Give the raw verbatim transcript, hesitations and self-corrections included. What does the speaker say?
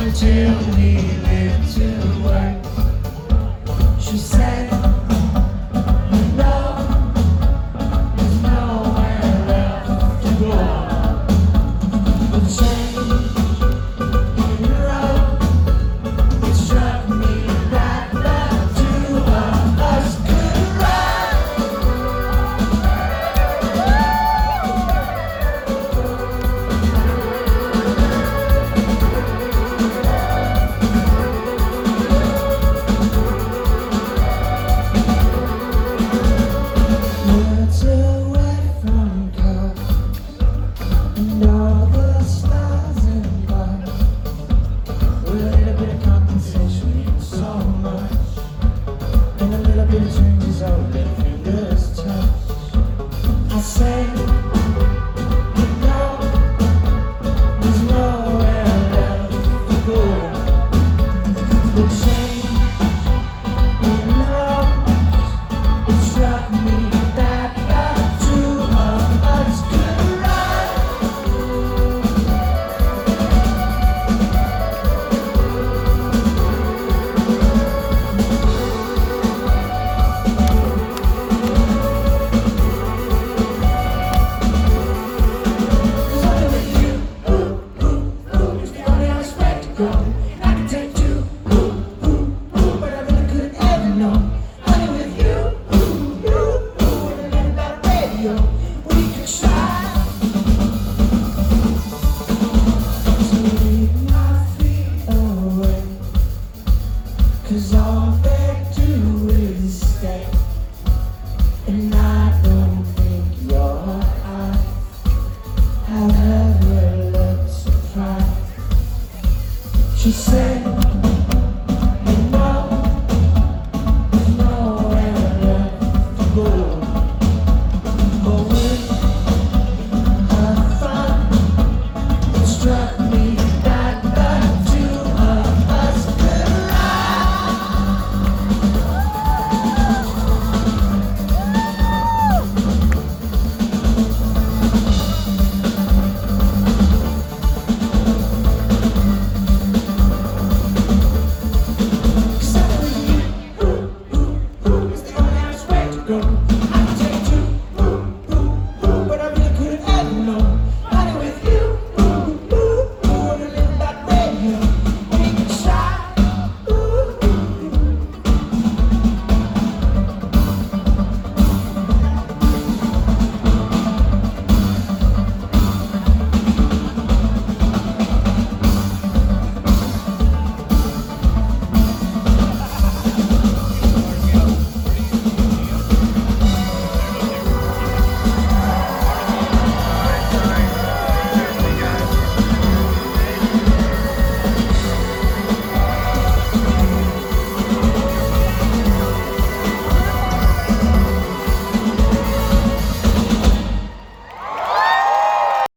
until we live to work. She said, you know, there's nowhere left to go. The change in the road, it struck me that the two of us could ride. Words away from cars and all the stars and bars. A little bit of compensation means so much, and a little bit of change is all that fingers touch. I say, you know, there's nowhere left to go. The change in love, it struck me that the two of us could ride. Cause only with you, ooh, ooh, ooh, is the only honest way to go. And I can take two, ooh, ooh, ooh, but I really couldn't ever know. Only with you, ooh, ooh, ooh, and then about a radio, we could try to leave my feet away. Cause all they do is stay, and I don't think your eyes have ever looked surprised. She said,